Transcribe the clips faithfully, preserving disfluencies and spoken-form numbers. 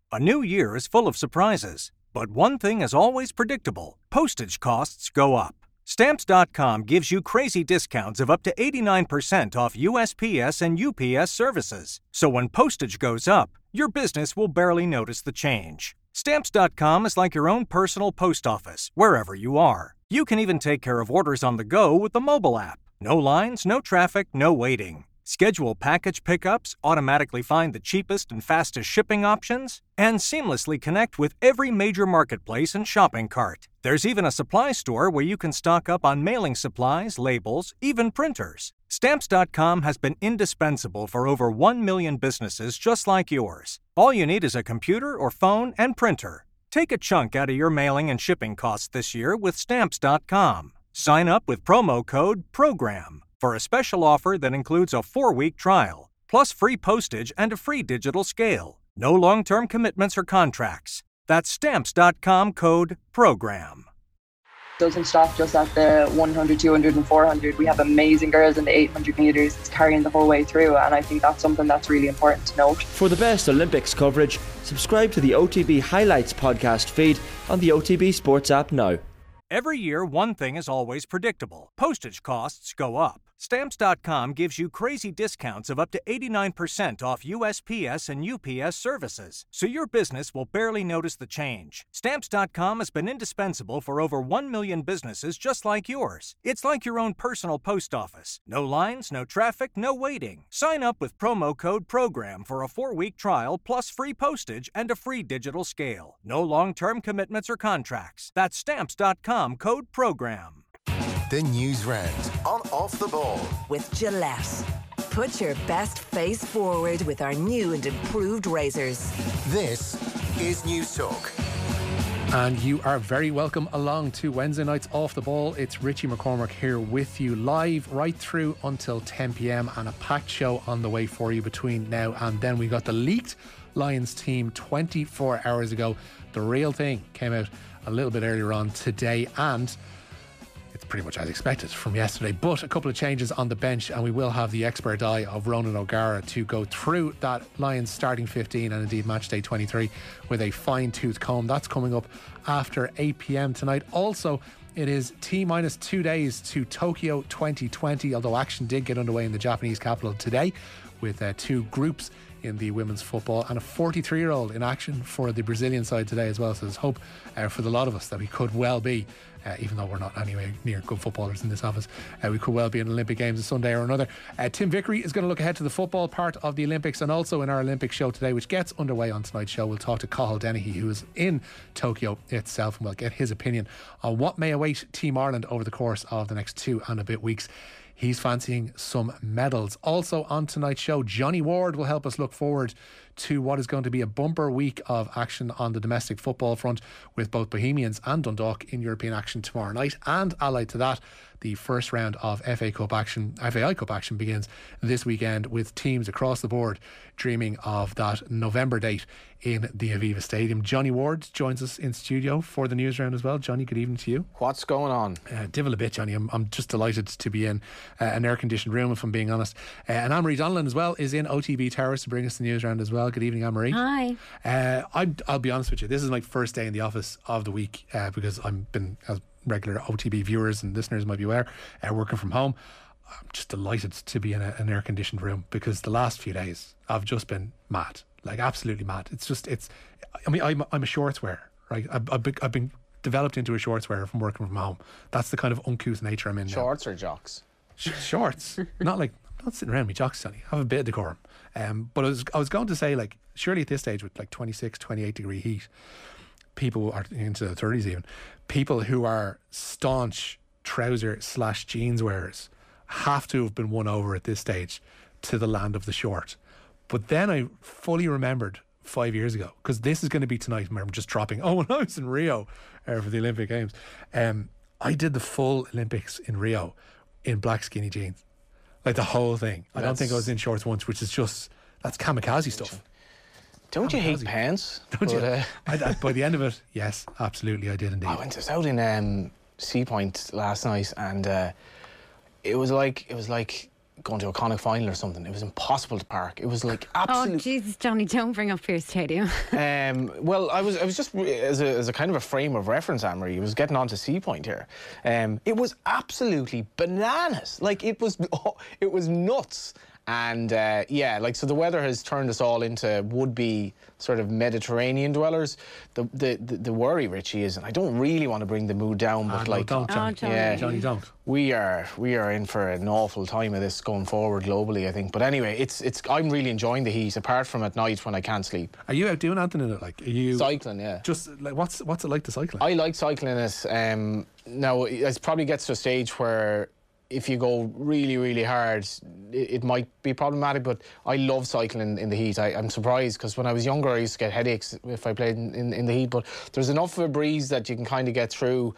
A new year is full of surprises, but one thing is always predictable. Postage costs go up. Stamps dot com gives you crazy discounts of up to eighty-nine percent off U S P S and U P S services. So when postage goes up, your business will barely notice the change. Stamps dot com is like your own personal post office, wherever you are. You can even take care of orders on the go with the mobile app. No lines, no traffic, no waiting. Schedule package pickups, automatically find the cheapest and fastest shipping options, and seamlessly connect with every major marketplace and shopping cart. There's even a supply store where you can stock up on mailing supplies, labels, even printers. Stamps dot com has been indispensable for over one million businesses just like yours. All you need is a computer or phone and printer. Take a chunk out of your mailing and shipping costs this year with Stamps dot com. Sign up with promo code PROGRAM for a special offer that includes a four-week trial, plus free postage and a free digital scale. No long-term commitments or contracts. That's Stamps dot com code PROGRAM. Doesn't stop just at the one hundred, two hundred and four hundred. We have amazing girls in the eight hundred metres. It's carrying the whole way through, and I think that's something that's really important to note. For the best Olympics coverage, subscribe to the O T B Highlights podcast feed on the O T B Sports app now. Every year, one thing is always predictable. Postage costs go up. Stamps dot com gives you crazy discounts of up to eighty-nine percent off U S P S and U P S services, so your business will barely notice the change. Stamps dot com has been indispensable for over one million businesses just like yours. It's like your own personal post office. No lines, no traffic, no waiting. Sign up with promo code PROGRAM for a four-week trial plus free postage and a free digital scale. No long-term commitments or contracts. That's Stamps dot com code PROGRAM. The News Round on Off the Ball. With Gillette. Put your best face forward with our new and improved razors. This is News Talk. And you are very welcome along to Wednesday night's Off the Ball. It's Richie McCormack here with you live right through until ten p.m. and a packed show on the way for you between now and then. We got the leaked Lions team twenty-four hours ago. The real thing came out a little bit earlier on today, and it's pretty much as expected from yesterday, but a couple of changes on the bench, and we will have the expert eye of Ronan O'Gara to go through that Lions starting fifteen and indeed match day twenty-three with a fine-tooth comb. That's coming up after eight p.m. tonight. Also, it is T minus two days to Tokyo twenty twenty, although action did get underway in the Japanese capital today with uh, two groups in the women's football and a forty-three year old in action for the Brazilian side today as well. So there's hope uh, for the lot of us that we could well be, uh, even though we're not anywhere near good footballers in this office, uh, we could well be in Olympic Games on Sunday or another. Uh, Tim Vickery is going to look ahead to the football part of the Olympics, and also in our Olympic show today, which gets underway on tonight's show, we'll talk to Cathal Dennehy, who is in Tokyo itself, and we'll get his opinion on what may await Team Ireland over the course of the next two and a bit weeks. He's fancying some medals. Also on tonight's show, Johnny Ward will help us look forward to what is going to be a bumper week of action on the domestic football front, with both Bohemians and Dundalk in European action tomorrow night. And allied to that, the first round of F A Cup action, F A I Cup action begins this weekend, with teams across the board dreaming of that November date in the Aviva Stadium. Johnny Ward joins us in studio for the news round as well. Johnny, good evening to you. What's going on? Uh, divil a bit, Johnny. I'm, I'm just delighted to be in uh, an air-conditioned room, if I'm being honest. Uh, and Anne-Marie Donnellan as well is in O T B Towers to bring us the news round as well. Good evening, Anne-Marie. Hi. Uh, I, I'll be honest with you, this is my first day in the office of the week uh, because I've been, as regular O T B viewers and listeners might be aware, uh, working from home. I'm just delighted to be in a, an air-conditioned room, because the last few days I've just been mad, like absolutely mad. It's just, it's, I mean, I'm, I'm a shorts wearer, right? I've, I've, been, I've been developed into a shorts wearer from working from home. That's the kind of uncouth nature I'm in now. Shorts or jocks? Sh- shorts. Not like, I'm not sitting around me jocks, Sonny. I have a bit of decorum. Um, but I was, I was going to say, like, surely at this stage with like twenty-six, twenty-eight degree heat, people are into the thirties even, people who are staunch trouser slash jeans wearers have to have been won over at this stage to the land of the short. But then I fully remembered five years ago, because this is going to be tonight, I'm just dropping, oh, when I was in Rio uh, for the Olympic Games, um, I did the full Olympics in Rio in black skinny jeans, like the whole thing. I don't think I was in shorts once, which is just, that's kamikaze stuff. Don't you hate Kamikaze. pants? Don't But, you? uh, I, I, by the end of it, yes, absolutely, I did indeed. I went out in um, Sea Point last night, and uh, it was like it was like going to a Connacht final or something. It was impossible to park. It was like Oh, absolute. Jesus, Johnny, don't bring up Pierce Stadium. Um, well, I was I was just as a, as a kind of a frame of reference, Anne-Marie, I was getting on to Sea Point here. Um, it was absolutely bananas. Like it was, oh, it was nuts. And uh, yeah, like so the weather has turned us all into would-be sort of Mediterranean dwellers. The the the, the worry, Richie, is, and I don't really want to bring the mood down, but Ah, no, like, don't, Johnny. Oh, Johnny. yeah, Johnny, don't. we are we are in for an awful time of this going forward globally, I think. But anyway, it's it's I'm really enjoying the heat, apart from at night when I can't sleep. Are you out doing anything in it? Like, are you Cycling, yeah. just like what's what's it like to cycle? I like cycling it. Um, now it probably gets to a stage where if you go really, really hard, it, it might be problematic, but I love cycling in the heat. I, I'm surprised, because when I was younger, I used to get headaches if I played in, in, in the heat, but there's enough of a breeze that you can kind of get through,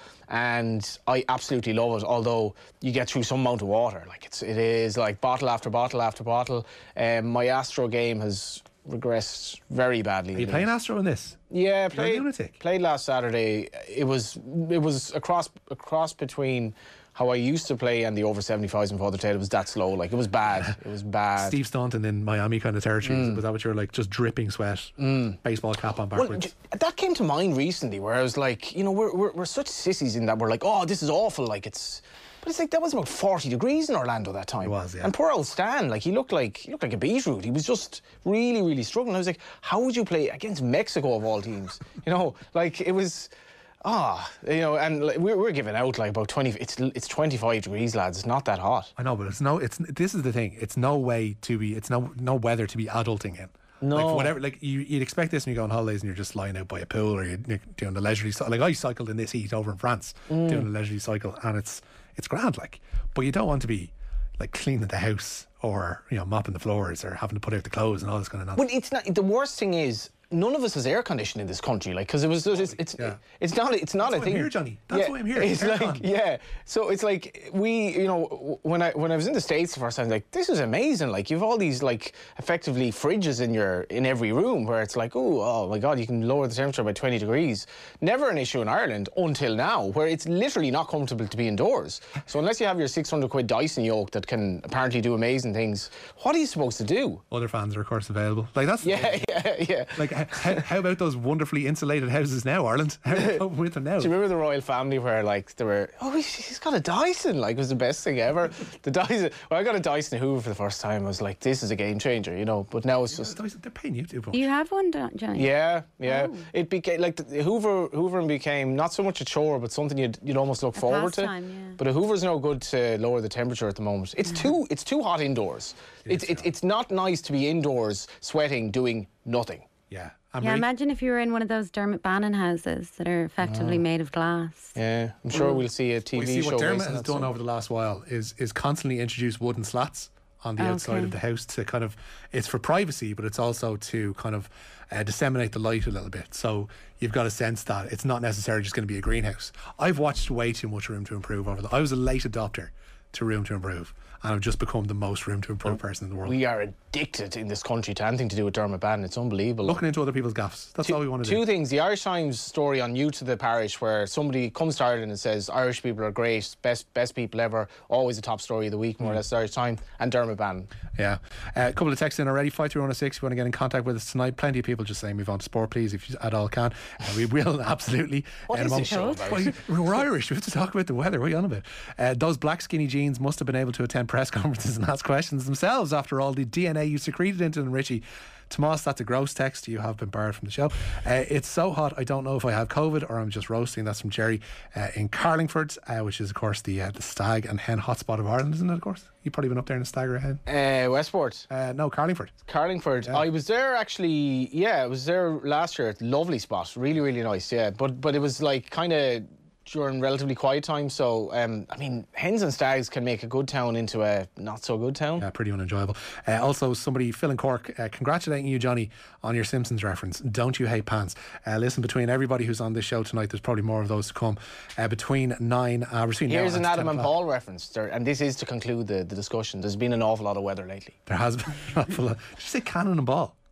and I absolutely love it, although you get through some amount of water. Like, it's, it is like bottle after bottle after bottle. Um, my Astro game has regressed very badly. Are you playing Astro in this? Yeah, You're a played, lunatic. played last Saturday. It was it was a cross, a cross between how I used to play and the over seventy-fives in Father Tate. It was that slow. Like, it was bad. It was bad. Steve Staunton in Miami kind of territory. Mm. Was that what you were like, just dripping sweat, baseball cap on Well, backwards? j- that came to mind recently, where I was like, you know, we're, we're, we're such sissies in that we're like, oh, this is awful. Like, it's... But it's like, that was about forty degrees in Orlando that time. It was, yeah. And poor old Stan, like, he looked like he looked like a beetroot. He was just really, really struggling. I was like, how would you play against Mexico of all teams? You know, like, it was... Ah, you know, and like, we're, we're giving out like about twenty. It's it's twenty-five degrees, lads. It's not that hot. I know, but it's no. It's this is the thing. It's no way to be. It's no no weather to be adulting in. No. Like, whatever. Like, you, you'd expect this when you go on holidays and you're just lying out by a pool, or you're, you're doing the leisurely. cy- Like, I cycled in this heat over in France, Mm. doing a leisurely cycle, and it's it's grand. Like, but you don't want to be like cleaning the house, or, you know, mopping the floors, or having to put out the clothes and all this kind of nonsense. Well, it's not. The worst thing is, none of us has air conditioning in this country, like, because it was it's it's, Yeah. it's not it's not That's a why I'm thing. here, Johnny. That's why I'm here. It's Aircon. like, yeah. So it's like, we, you know, w- when I when I was in the States the first time, like, this is amazing. Like, you've all these like effectively fridges in your in every room, where it's like, oh, oh my God, you can lower the temperature by twenty degrees. Never an issue in Ireland until now, where it's literally not comfortable to be indoors. So unless you have your six hundred quid Dyson yoke that can apparently do amazing things, what are you supposed to do? Other fans are, of course, available. Like, that's the Yeah, thing. yeah, yeah. Like, h- how, how about those wonderfully insulated houses now, Ireland? How are you coping with them now? Do you remember the royal family where, like, they were, oh, he's, he's got a Dyson, like, it was the best thing ever. The Dyson, when I got a Dyson Hoover for the first time, I was like, this is a game changer, you know, but now it's just, They're paying you too much. You have one, don't- Johnny? yeah, yeah. Oh. It became, like, the Hoover, Hoovering became not so much a chore, but something you'd, you'd almost look forward pastime, to. yeah. But a Hoover's no good to lower the temperature at the moment. It's too, it's too hot indoors. It's, it's, it's not nice to be indoors sweating, doing nothing. Yeah. I'm Yeah, really- imagine if you were in one of those Dermot Bannon houses that are effectively made of glass. Yeah, I'm sure we'll see a T V We see show. what Dermot based on has that done soon. over the last while is is constantly introduce wooden slats on the outside Okay. of the house to kind of, it's for privacy, but it's also to kind of uh, disseminate the light a little bit. So you've got a sense that it's not necessarily just going to be a greenhouse. I've watched way too much Room to Improve over the. I was a late adopter to Room to Improve, and I've just become the most Room to Improve person in the world. We are addicted in this country to anything to do with Dermot Bannon. It's unbelievable. Looking into other people's gaffes. That's two, all we want to two do. things. The Irish Times story on New to the Parish, where somebody comes to Ireland and says Irish people are great, best best people ever, always the top story of the week, more or less, the Irish Times, and Dermot Bannon. Yeah. Uh, a couple of texts in already. five three one oh six. If you want to get in contact with us tonight, plenty of people just saying move on to sport, please, if you at all can. Uh, we will, absolutely. What In a is moment. this show about? Well, we're Irish. We have to talk about the weather. What are you on about? Uh, those black skinny jeans must have been able to attend press conferences and ask questions themselves after all the D N A you secreted into them, Richie. Tomas, that's a gross text. You have been barred from the show. Uh, it's so hot, I don't know if I have COVID or I'm just roasting. That's from Jerry uh, in Carlingford, uh, which is, of course, the uh, the stag and hen hotspot of Ireland, isn't it, of course? You've probably been up there in a stag or a hen. Uh, Westport. Uh, no, Carlingford. Carlingford. I was there actually, yeah, I was there last year. Lovely spot. Really, really nice, yeah. But but it was like kind of during relatively quiet time. So, um, I mean, hens and stags can make a good town into a not so good town. Yeah, pretty unenjoyable. Uh, also, somebody, Phil in Cork, uh, congratulating you, Johnny, on your Simpsons reference. Don't you hate pants? Uh, listen, between everybody who's on this show tonight, there's probably more of those to come. Uh, between nine, uh, between Here's now an and Adam ten and o'clock. Paul reference, there, and this is to conclude the, the discussion. There's been an awful lot of weather lately. There has been an awful lot. Did you say cannon and ball?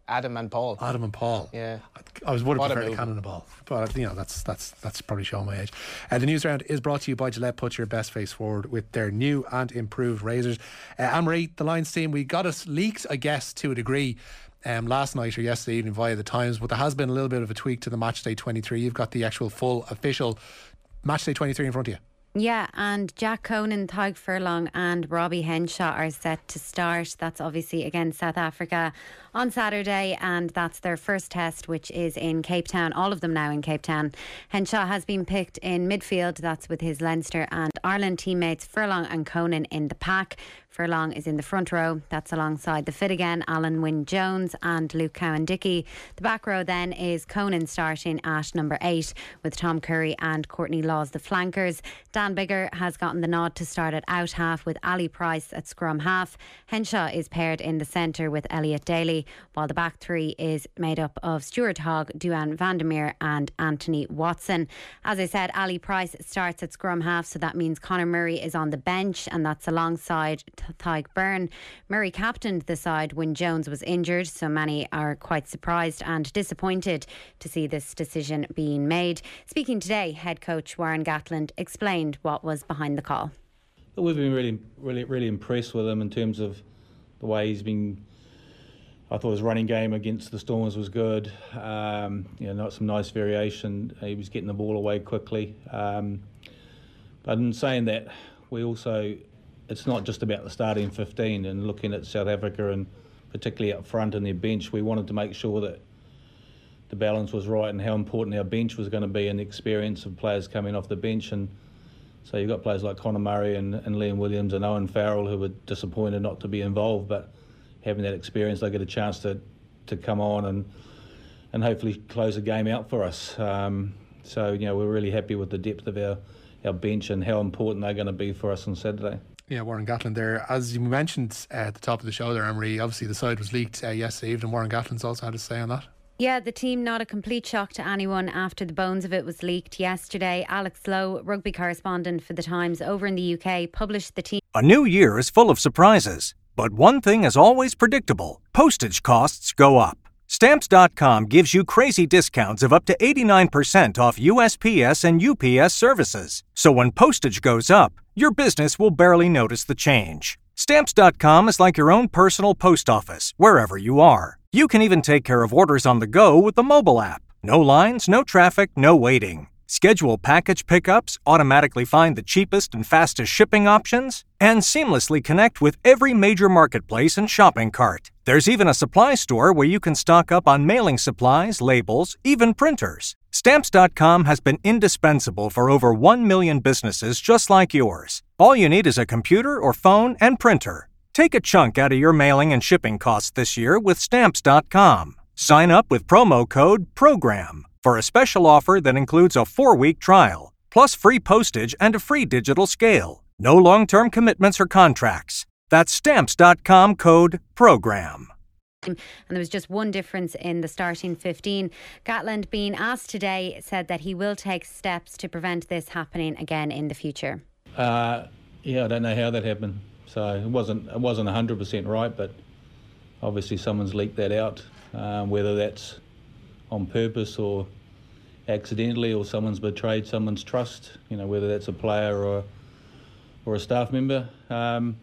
Adam and Paul. Adam and Paul. Yeah. I was would have What a preferred a move. Cannonball, but you know that's that's that's probably showing my age. Uh, the news round is brought to you by Gillette. Put your best face forward with their new and improved razors. Uh, Anne-Marie, the Lions team, we got us leaked, I guess, to a degree. Um, last night or yesterday evening via the Times, but there has been a little bit of a tweak to the Matchday twenty-three. You've got the actual full official Matchday twenty-three in front of you. Yeah, and Jack Conan, Tadhg Furlong and Robbie Henshaw are set to start. That's obviously against South Africa on Saturday, and that's their first test, which is in Cape Town. All of them now in Cape Town. Henshaw has been picked in midfield. That's with his Leinster and Ireland teammates Furlong and Conan in the pack. Furlong is in the front row. That's alongside the fit again, Alan Wynne-Jones and Luke Cowan-Dickey. The back row then is Conan starting at number eight with Tom Curry and Courtney Laws the flankers. Dan Biggar has gotten the nod to start at out half with Ali Price at scrum half. Henshaw is paired in the centre with Elliot Daly, while the back three is made up of Stuart Hogg, Duan Vandermeer and Anthony Watson. As I said, Ali Price starts at scrum half, so that means Conor Murray is on the bench, and that's alongside Tadhg Byrne. Murray captained the side when Jones was injured, so many are quite surprised and disappointed to see this decision being made. Speaking today, head coach Warren Gatland explained what was behind the call. We've been really, really, really impressed with him in terms of the way he's been. I thought his running game against the Stormers was good. Um, you know, not some nice variation. He was getting the ball away quickly. Um, but in saying that, we also, it's not just about the starting fifteen and looking at South Africa and particularly up front in their bench. We wanted to make sure that the balance was right and how important our bench was going to be and the experience of players coming off the bench. And so you've got players like Conor Murray and, and Liam Williams and Owen Farrell who were disappointed not to be involved, but having that experience, they get a chance to, to come on and and hopefully close the game out for us. Um, so, you know, we're really happy with the depth of our, our bench and how important they're going to be for us on Saturday. Yeah, Warren Gatland there. As you mentioned uh, at the top of the show there, Anne-Marie, obviously the side was leaked uh, yesterday evening. Warren Gatland's also had to say on that. Yeah, the team not a complete shock to anyone after the bones of it was leaked yesterday. Alex Lowe, rugby correspondent for The Times over in the U K, published the team. A new year is full of surprises, but one thing is always predictable. Postage costs go up. Stamps dot com gives you crazy discounts of up to eighty-nine percent off U S P S and U P S services. So when postage goes up, your business will barely notice the change. Stamps dot com is like your own personal post office, wherever you are. You can even take care of orders on the go with the mobile app. No lines, no traffic, no waiting. Schedule package pickups, automatically find the cheapest and fastest shipping options, and seamlessly connect with every major marketplace and shopping cart. There's even a supply store where you can stock up on mailing supplies, labels, even printers. Stamps dot com has been indispensable for over one million businesses just like yours. All you need is a computer or phone and printer. Take a chunk out of your mailing and shipping costs this year with Stamps dot com. Sign up with promo code PROGRAM for a special offer that includes a four-week trial, plus free postage and a free digital scale. No long-term commitments or contracts. That's Stamps dot com code PROGRAM. And there was just one difference in the starting fifteen. Gatland, being asked today, said that he will take steps to prevent this happening again in the future. Uh, yeah, I don't know how that happened. So it wasn't it wasn't one hundred percent right, but obviously someone's leaked that out, um, whether that's on purpose or accidentally, or someone's betrayed someone's trust, you know, whether that's a player or or a staff member. Um,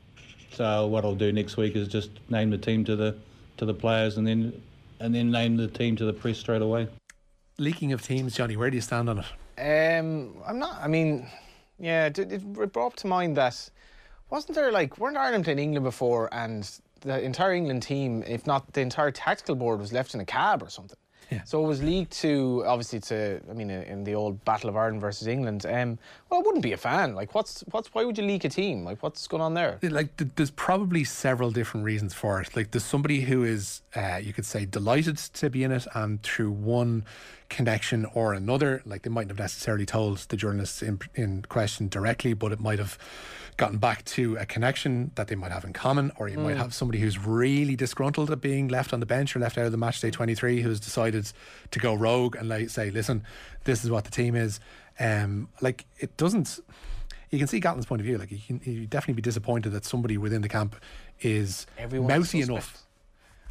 so what I'll do next week is just name the team to the to the players and then and then name the team to the press straight away. Leaking of teams, Johnny, where do you stand on it? Um, I'm not, I mean, yeah, it, it brought up to mind that, wasn't there like, weren't Ireland playing England before and the entire England team, if not the entire tactical board, was left in a cab or something? Yeah. So it was leaked to, obviously to, I mean, in the old Battle of Ireland versus England. Um, well, I wouldn't be a fan. Like, what's, what's, why would you leak a team? Like, what's going on there? Like, th- there's probably several different reasons for it. Like, there's somebody who is, uh, you could say, delighted to be in it, and through one connection or another, like, they mightn't have necessarily told the journalists in, in question directly, but it might have gotten back to a connection that they might have in common, or you mm. might have somebody who's really disgruntled at being left on the bench or left out of the matchday twenty-three who's decided to go rogue and like say, listen, this is what the team is. Um, like, it doesn't, you can see Gatland's point of view, like, you can you definitely be disappointed that somebody within the camp is Everyone's mouthy suspect. enough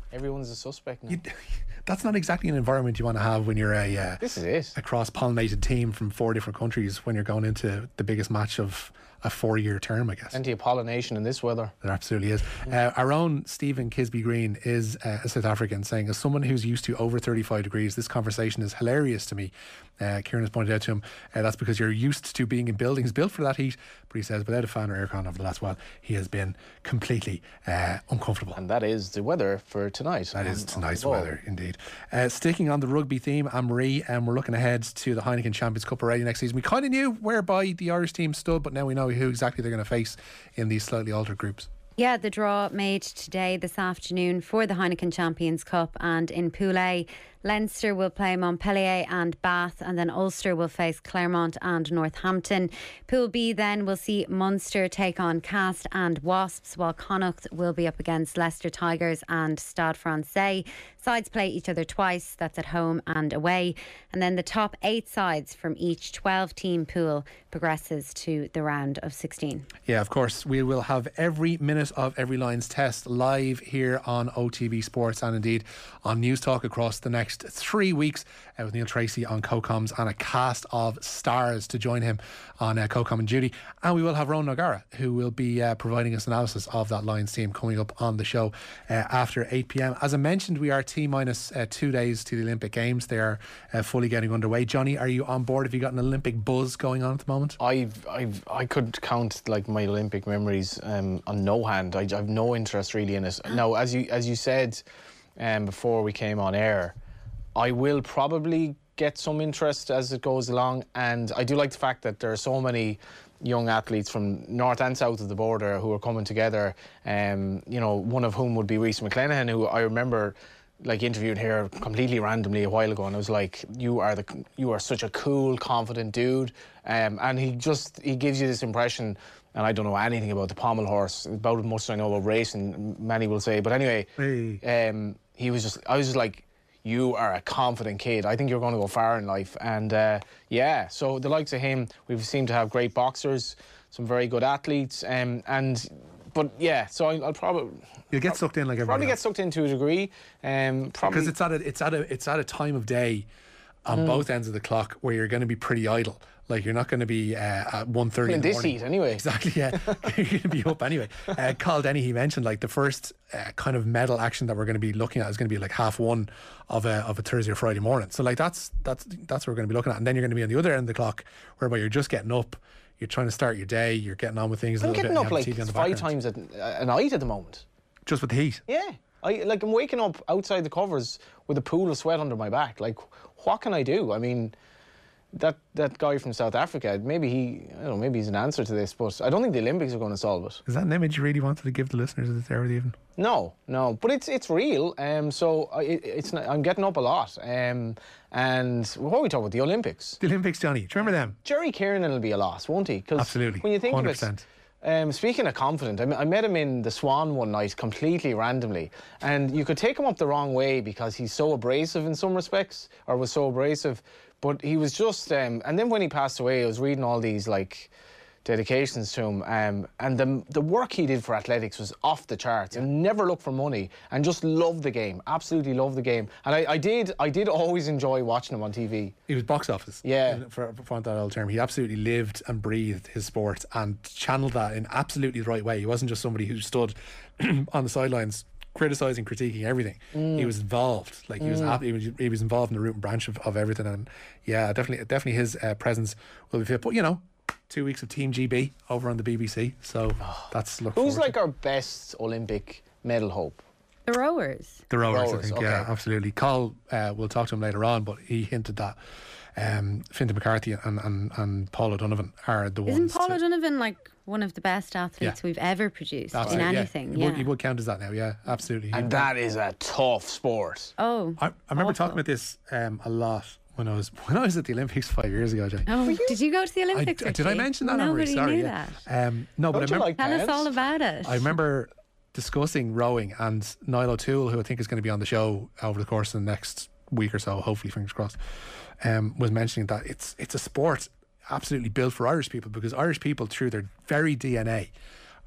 Everyone's a suspect now. You, that's not exactly an environment you want to have when you're a uh, this is it. a cross-pollinated team from four different countries when you're going into the biggest match of a four-year term, I guess. Plenty of pollination in this weather. There absolutely is. Uh, our own Stephen Kisby Green is uh, a South African, saying, as someone who's used to over thirty-five degrees, this conversation is hilarious to me. Uh, Kieran has pointed out to him, uh, that's because you're used to being in buildings built for that heat. But he says, without a fan or aircon over the last while, he has been completely uh, uncomfortable. And that is the weather for tonight. That on, is tonight's on the weather, indeed. Uh, sticking on the rugby theme, Anne-Marie, and um, we're looking ahead to the Heineken Champions Cup already next season. We kind of knew whereby the Irish team stood, but now we know who exactly they're going to face in these slightly altered groups. Yeah, the draw made today, this afternoon, for the Heineken Champions Cup, and in Pool A, Leinster will play Montpellier and Bath, and then Ulster will face Claremont and Northampton. Pool B then will see Munster take on Cast and Wasps, while Connacht will be up against Leicester Tigers and Stade Francais. Sides play each other twice, that's at home and away. And then the top eight sides from each twelve-team pool progresses to the round of sixteen. Yeah, of course, we will have every minute of every Lions test live here on O T B Sports and indeed on News Talk across the next three weeks uh, with Neil Tracy on co-coms and a cast of stars to join him on uh, co-com and duty. And we will have Ronan O'Gara, who will be uh, providing us analysis of that Lions team coming up on the show uh, after eight p.m. As I mentioned, we are T minus uh, two days to the Olympic Games. They are uh, fully getting underway. Johnny, are you on board? Have you got an Olympic buzz going on at the moment? I've, I've, I could count like my Olympic memories um, on no hand. I, I've no interest really in it. Now, as you as you said um, before we came on air, I will probably get some interest as it goes along, and I do like the fact that there are so many young athletes from north and south of the border who are coming together. Um, you know, one of whom would be Reece McClenaghan, who I remember like interviewed here completely randomly a while ago, and I was like, you are the you are such a cool, confident dude, um, and he just he gives you this impression. And I don't know anything about the pommel horse, about as much as I know about racing, many will say, but anyway, hey. um, he was just I was just like, you are a confident kid. I think you're going to go far in life. And uh, yeah, so the likes of him, we seem to have great boxers, some very good athletes, um, and but yeah, so I'll, I'll probably you'll get sucked in like everybody probably else. get sucked in to a degree, um, probably because it's at a it's at a it's at a time of day on mm. both ends of the clock where you're going to be pretty idle. Like, you're not going to be uh, at one thirty in the this morning. heat anyway. Exactly, yeah. You're going to be up anyway. Uh, Carl Denny, he mentioned, like, the first uh, kind of medal action that we're going to be looking at is going to be like half one of a of a Thursday or Friday morning. So, like, that's that's that's what we're going to be looking at. And then you're going to be on the other end of the clock, whereby you're just getting up, you're trying to start your day, you're getting on with things a I'm little getting bit. up like five background. times a, a night at the moment. Just with the heat? Yeah. I like I'm waking up outside the covers with a pool of sweat under my back. Like, what can I do? I mean, that that guy from South Africa, maybe he, I don't know, maybe he's an answer to this, but I don't think the Olympics are going to solve it. Is that an image you really wanted to give the listeners this hour of the evening? No, no, but it's it's real. Um, so I, it, it's not, I'm getting up a lot. Um, and what are we talking about? The Olympics. The Olympics, Johnny. Do you remember them? Jerry Kiernan will be a loss, won't he? Absolutely. When you think one hundred percent. of it. Um, speaking of confident, I, I met him in the Swan one night completely randomly, and you could take him up the wrong way because he's so abrasive in some respects, or was so abrasive, but he was just um, and then when he passed away, I was reading all these like dedications to him, um, and the the work he did for athletics was off the charts, yeah. And never looked for money, and just loved the game, absolutely loved the game. And I, I did I did always enjoy watching him on T V. He was box office, yeah, for, for that old term. He absolutely lived and breathed his sport and channeled that in absolutely the right way. He wasn't just somebody who stood on the sidelines criticising, critiquing everything. Mm. He was involved, like he was, mm. he was he was involved in the root and branch of, of everything. And yeah, definitely definitely his uh, presence will be fit. But you know, two weeks of Team G B over on the B B C, so oh. that's look who's like to. Our best Olympic medal hope? The rowers. The rowers, rowers I think, okay. yeah, absolutely. Carl, uh, we'll talk to him later on, but he hinted that um, Fintan McCarthy and, and, and Paul O'Donovan are the Isn't ones. Paul to, O'Donovan like one of the best athletes yeah. we've ever produced absolutely, in yeah. anything? He, Yeah, would, he would count as that now, yeah, absolutely. And that is a tough sport. Oh, I, I remember awful. talking about this um, a lot when I was when I was at the Olympics five years ago, Jay. Oh, did you go to the Olympics? I, did I mention that? Nobody I'm really sorry. knew yeah. that. Um, no, but Don't I remember. Like Tell pants? us all about it. I remember discussing rowing, and Niall O'Toole, who I think is going to be on the show over the course of the next week or so, hopefully, fingers crossed, um, was mentioning that it's it's a sport absolutely built for Irish people, because Irish people, through their very D N A,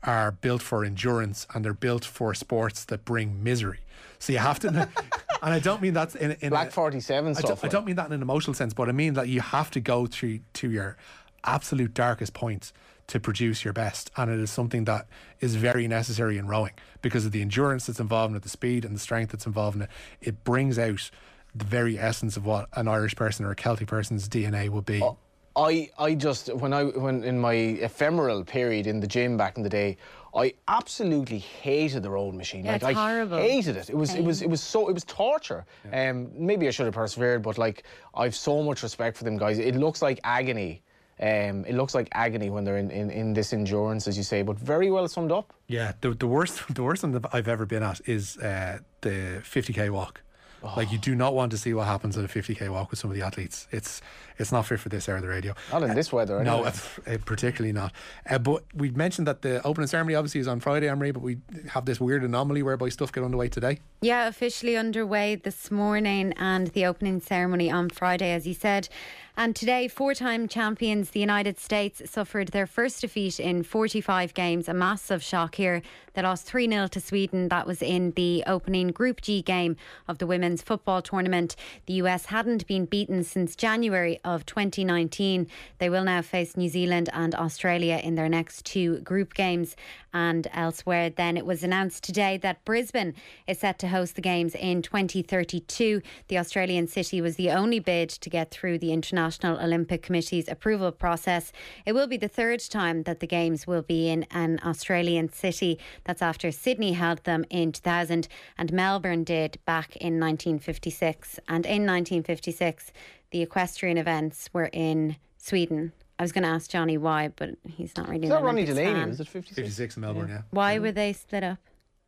are built for endurance and they're built for sports that bring misery. So you have to, and I don't mean that in, in Black a, forty-seven I stuff. don't, I don't mean that in an emotional sense, but I mean that you have to go through to your absolute darkest points to produce your best, and it is something that is very necessary in rowing because of the endurance that's involved in it, the speed and the strength that's involved in it. It brings out the very essence of what an Irish person or a Celtic person's D N A would be. Oh. I, I just when I when in my ephemeral period in the gym back in the day, I absolutely hated the rowing machine. Yeah, like it's I horrible. hated it. It was Pain. it was it was so it was torture. Yeah. Um, maybe I should have persevered, but like I've so much respect for them guys. It looks like agony. Um, it looks like agony when they're in, in, in this endurance, as you say, but very well summed up. Yeah, the the worst the worst one that I've ever been at is uh, the fifty k walk. Oh. Like you do not want to see what happens at a fifty k walk with some of the athletes. It's it's not fit for this hour of the radio. Not in uh, this weather, anyway. No, uh, particularly not. Uh, but we mentioned that the opening ceremony obviously is on Friday, Anne-Marie, but we have this weird anomaly whereby stuff get underway today. Yeah, officially underway this morning, and the opening ceremony on Friday, as you said. And today, four-time champions, the United States, suffered their first defeat in forty-five games. A massive shock here. They lost three nil to Sweden. That was in the opening Group G game of the women's football tournament. The U S hadn't been beaten since January of twenty nineteen. They will now face New Zealand and Australia in their next two group games. And elsewhere, then it was announced today that Brisbane is set to host the games in twenty thirty-two. The Australian city was the only bid to get through the International Olympic Committee's approval process. It will be the third time that the games will be in an Australian city. That's after Sydney held them in two thousand and Melbourne did back in nineteen fifty-six. And in nineteen fifty-six, the equestrian events were in Sweden. I was going to ask Johnny why, but he's not really. Is that Ronnie Olympics Delaney? fan. Was it fifty-six? fifty-six in Melbourne, yeah. yeah. Why were they split up?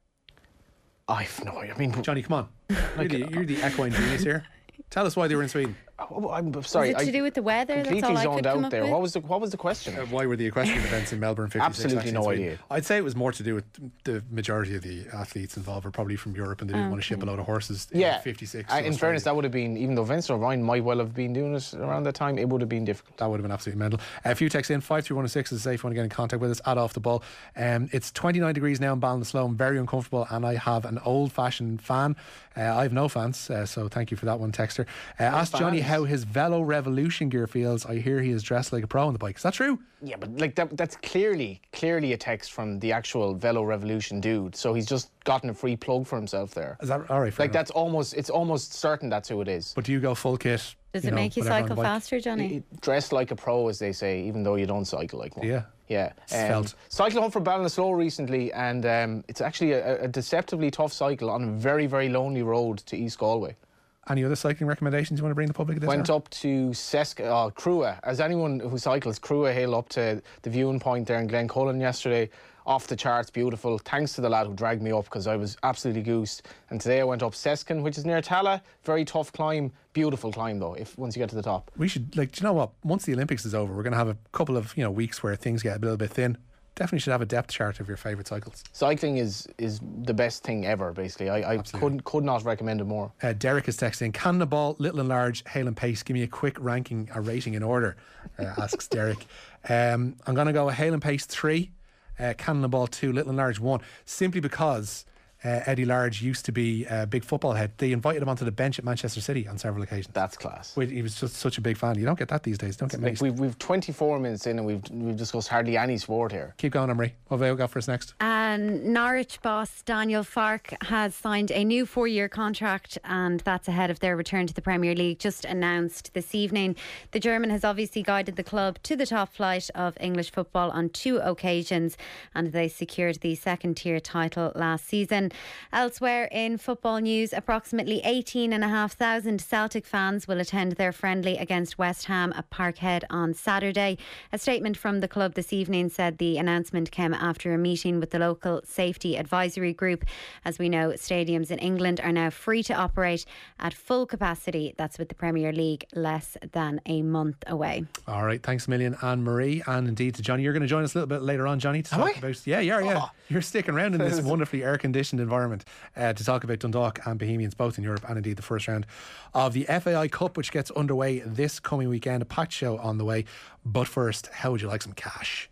I've no idea. I mean, Johnny, come on. You're the, you're the equine genius here. Tell us why they were in Sweden. Oh, I'm sorry. Was it to I do with the weather? That's completely all I zoned could come out up there. with. What was the What was the question? Uh, why were the equestrian events in Melbourne fifty-six? Absolutely no in idea. I'd say it was more to do with the majority of the athletes involved were probably from Europe, and they didn't Okay. want to ship a load of horses. Yeah, in fifty-six. Uh, to in Australia. fairness, that would have been, even though Vincent O'Brien might well have been doing it around that time, it would have been difficult. That would have been absolutely mental. Uh, a few texts in, five three one six is safe. Want to get in contact with us at Off the Ball. Um, it's twenty-nine degrees now in Ballinasloe. Very uncomfortable, and I have an old-fashioned fan. Uh, I have no fans, uh, so thank you for that one, texter. Uh, ask fans. Johnny how his Velo Revolution gear feels. I hear he is dressed like a pro on the bike. Is that true? Yeah, but like that, that's clearly, clearly a text from the actual Velo Revolution dude. So he's just gotten a free plug for himself there. Is that all right? Like that's almost, it's almost certain that's who it is. But do you go full kit? Does you it know, make you whatever on the cycle bike? faster, Johnny? Dressed like a pro, as they say, even though you don't cycle like one. Yeah. Yeah. Svelte. Cycled home from Ballinasloe recently, and um, it's actually a, a deceptively tough cycle on a very, very lonely road to East Galway. Any other cycling recommendations you want to bring the public? This Went hour? up to Seska, oh, Crua. As anyone who cycles Crua Hill up to the viewing point there in Glencullen yesterday, off the charts, beautiful. Thanks to the lad who dragged me up because I was absolutely goosed. And today I went up Seskin, which is near Tala. Very tough climb, beautiful climb though. If once you get to the top, we should like. Do you know what? Once the Olympics is over, we're going to have a couple of you know weeks where things get a little bit thin. Definitely should have a depth chart of your favourite cycles. Cycling is is the best thing ever. Basically, I, I couldn't could not recommend it more. Uh, Derek is texting: Cannon the ball, little and large, hail and pace. Give me a quick ranking, a rating in order. Uh, asks Derek. Um, I'm going to go a hail and pace three, uh, Cannon the ball two, little and large one. Simply because uh, Eddie Large used to be a big football head. They invited him onto the bench at Manchester City on several occasions. That's class. He was just such a big fan. You don't get that these days. Don't get many. Like we've we've twenty-four minutes in and we've we've discussed hardly any sport here. Keep going, Emery. What have we got for us next? And Norwich boss Daniel Farke has signed a new four-year contract, and that's ahead of their return to the Premier League, just announced this evening. The German has obviously guided the club to the top flight of English football on two occasions, and they secured the second-tier title last season. Elsewhere in football news, approximately eighteen and a half thousand Celtic fans will attend their friendly against West Ham at Parkhead on Saturday. A statement from the club this evening said the announcement came after a meeting with the local safety advisory group. As we know, stadiums in England are now free to operate at full capacity. That's with the Premier League less than a month away. All right, thanks a million, Anne-Marie, and indeed to Johnny. You're going to join us a little bit later on, Johnny, to Am talk I? about yeah, yeah, yeah. Oh. You're sticking around in this wonderfully air-conditioned environment uh, to talk about Dundalk and Bohemians, both in Europe, and indeed the first round of the F A I Cup, which gets underway this coming weekend. A packed show on the way, but first, how would you like some cash?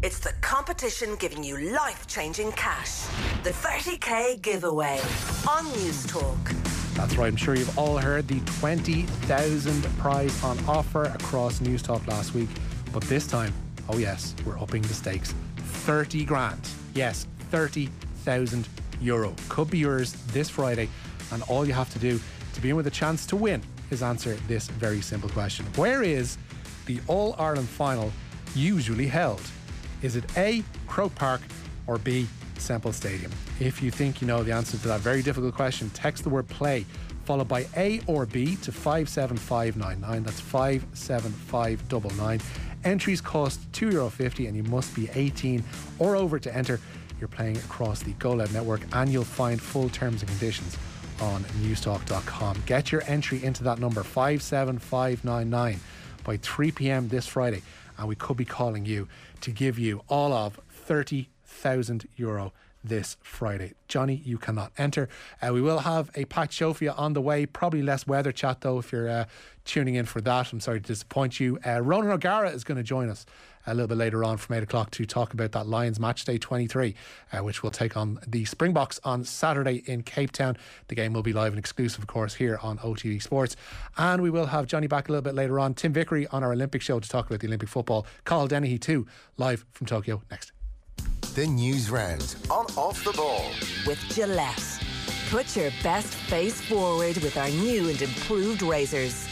It's the competition giving you life-changing cash. The thirty K giveaway on News Talk. That's right, I'm sure you've all heard the twenty thousand prize on offer across News Talk last week. But this time, oh yes, we're upping the stakes. thirty grand. Yes, thirty thousand euro. Could be yours this Friday. And all you have to do to be in with a chance to win is answer this very simple question. Where is the All-Ireland final usually held? Is it A, Croke Park, or B, Semple Stadium? If you think you know the answer to that very difficult question, text the word play followed by A or B to five seven five nine nine. That's five seven five nine nine. Entries cost two euro fifty and you must be eighteen or over to enter. You're playing across the Go Loud network and you'll find full terms and conditions on newstalk dot com. Get your entry into that number five seven five nine nine by three p.m. this Friday, and we could be calling you to give you all of thirty thousand euro this Friday. Johnny, you cannot enter. Uh, we will have a packed show for you on the way. Probably less weather chat though if you're uh, tuning in for that. I'm sorry to disappoint you. Uh, Ronan O'Gara is going to join us a little bit later on from eight o'clock to talk about that Lions match day twenty-three, uh, which will take on the Springboks on Saturday in Cape Town. The game will be live and exclusive, of course, here on O T B Sports. And we will have Johnny back a little bit later on. Tim Vickery on our Olympic show to talk about the Olympic football. Carl Dennehy too, live from Tokyo next. The News Round on Off the Ball. With Gillette. Put your best face forward with our new and improved razors.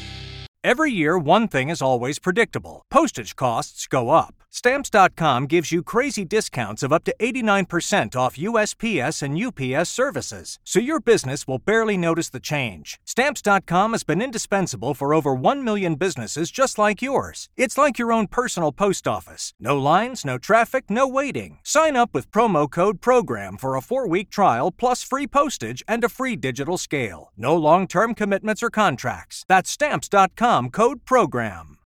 Every year, one thing is always predictable. Postage costs go up. Stamps dot com gives you crazy discounts of up to eighty-nine percent off U S P S and U P S services, so your business will barely notice the change. Stamps dot com has been indispensable for over one million businesses just like yours. It's like your own personal post office. No lines, no traffic, no waiting. Sign up with promo code PROGRAM for a four-week trial plus free postage and a free digital scale. No long-term commitments or contracts. That's Stamps dot com, code PROGRAM.